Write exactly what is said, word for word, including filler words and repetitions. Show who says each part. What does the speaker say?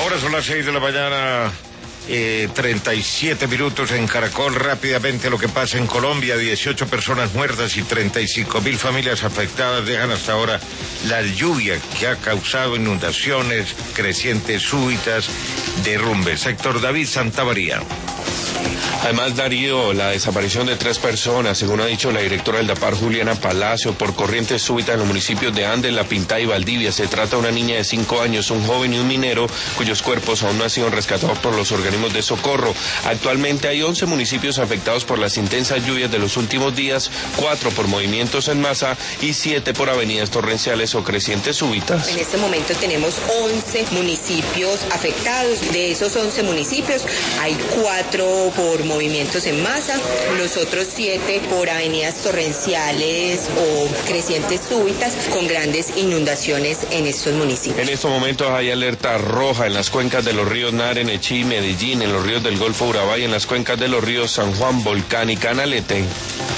Speaker 1: Ahora son las seis de la mañana, eh, treinta y siete minutos en Caracol. Rápidamente lo que pasa en Colombia: dieciocho personas muertas y treinta y cinco mil familias afectadas. Dejan hasta ahora la lluvia que ha causado inundaciones, crecientes súbitas, derrumbes. Héctor David Santamaría.
Speaker 2: Además, Darío, la desaparición de tres personas, según ha dicho la directora del DAPAR, Juliana Palacio, por corrientes súbitas en los municipios de Andes, La Pintada y Valdivia. Se trata de una niña de cinco años, un joven y un minero, cuyos cuerpos aún no han sido rescatados por los organismos de socorro. Actualmente hay once municipios afectados por las intensas lluvias de los últimos días, cuatro por movimientos en masa y siete por avenidas torrenciales o crecientes súbitas.
Speaker 3: En este momento tenemos once municipios afectados. De esos once municipios, hay cuatro por movimientos en masa, los otros siete por avenidas torrenciales o crecientes súbitas con grandes inundaciones en estos municipios.
Speaker 2: En estos momentos hay alerta roja en las cuencas de los ríos Nare, Nechí y Medellín, en los ríos del Golfo Urabá y en las cuencas de los ríos San Juan, Volcán y Canalete.